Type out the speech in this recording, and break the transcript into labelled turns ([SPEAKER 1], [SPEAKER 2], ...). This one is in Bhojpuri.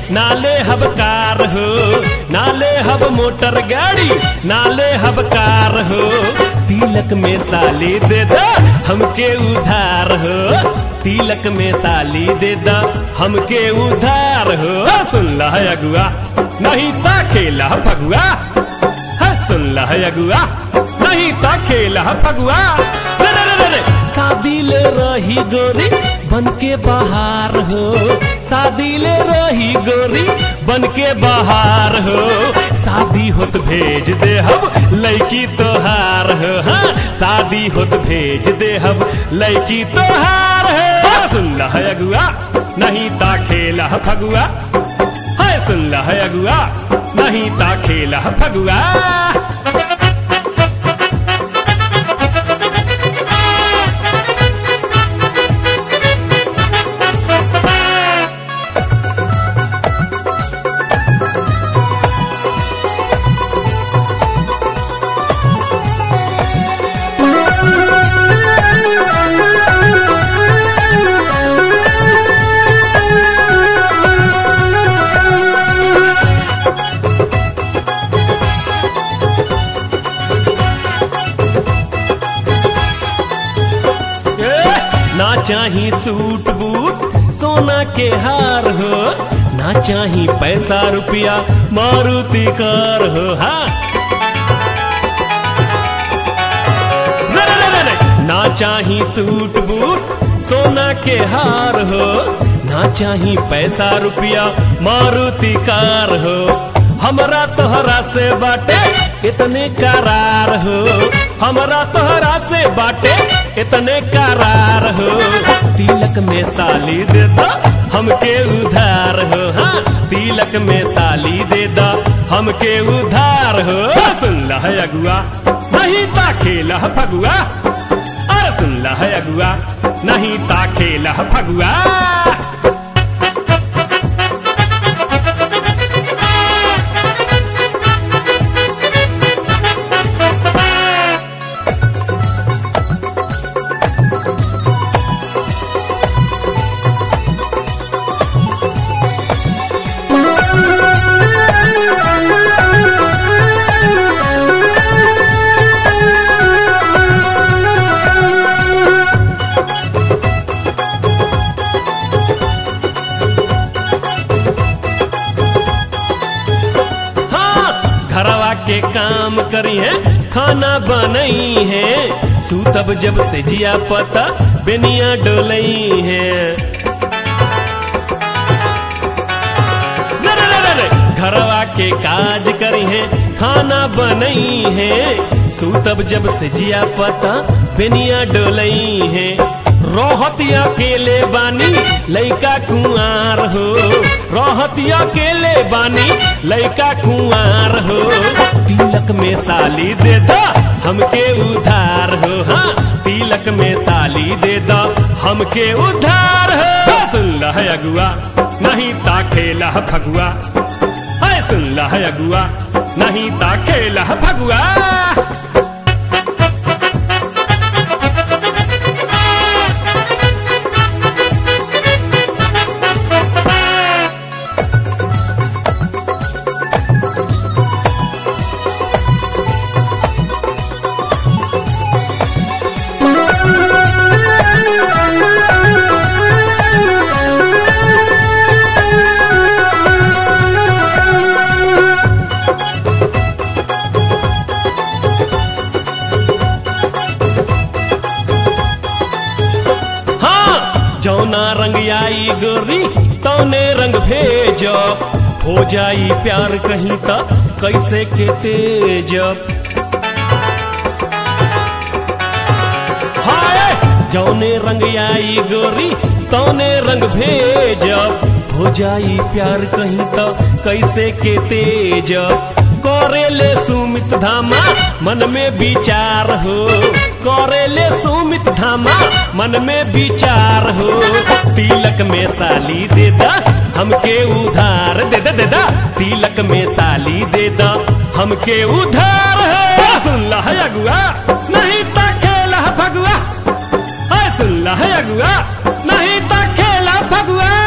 [SPEAKER 1] नाले हब कार हो, नाले हब मोटर गाड़ी, नाले हब कार हो। तिलक में साली दे दा हमके उधार हो, तिलक में साली दे दा हमके उधार हो। सुन ला है अगुआ नहीं ता खेला फगुआ, सुन ला है अगुआ नहीं ता खेला फगुआ। शादी ले रही गोरी बन के बाहर हो, शादी ले रही गोरी बन के बाहर हो। शादी होत भेज दे हम लड़की तोहार हो, हाँ शादी होत भेज दे हम लड़की तोहार हो। सुन ला है अगुआ नहीं ता खेला फगुआ, है सुन ला है अगुआ नहीं ता खेला फगुआ। ना चाही सूट बूट सोना के हार हो, ना चाही पैसा रुपया मारुति कार हो। हाँ ना चाही सूट बूट सोना के हार हो, ना चाही पैसा रुपया मारुति कार हो। हमरा तोहरा से बाटे इतने करार हो, हमरा तोहरा से बाटे इतने करार हो। तिलक में साली दे दा हमके उधार हो, हाँ तिलक में साली दे दा हमके उधार हो। सुन ला है अगुआ नहीं ता खेला फगुआ, अरे सुन ला है अगुआ नहीं ता खेला फगुआ। घरवा के काम करी है खाना बनई है, सूतब जब से जिया पता बेनिया डोलई है। घरवा के काज करी है खाना बनई है, सूतब जब से जिया पता बेनिया डोलई है। रोहतिया अकेले बानी लइका कुंवार हो, रोहतिया अकेले बानी लइका कुंवार हो। तिलक में साली दे दा हमके उधार हो, हाँ तिलक में साली दे दा हमके उधार हो। सुन ला है अगुआ नहीं ता खेला फगुआ, है सुन ला है अगुआ नहीं ता खेला फगुआ। जौना रंग आई गोरी तौने रंग भेजो, हो जाई प्यार कहीं ता कैसे के तेज। हाय जौने रंग आई गोरी तौने रंग भेजो, हो जाई प्यार कहीं ता कैसे के तेज। करेले सुमित धामा मन में विचार हो, करेले सुमित धामा मन में विचार हो। तिलक में साली दे दा हमके उधार, दे दा दे दा तिलक में साली दे दा हमके उधार हो। सुन ला है अगुआ नहीं ता खेला फगुआ, सुन ला है अगुआ नहीं ता खेला फगुआ।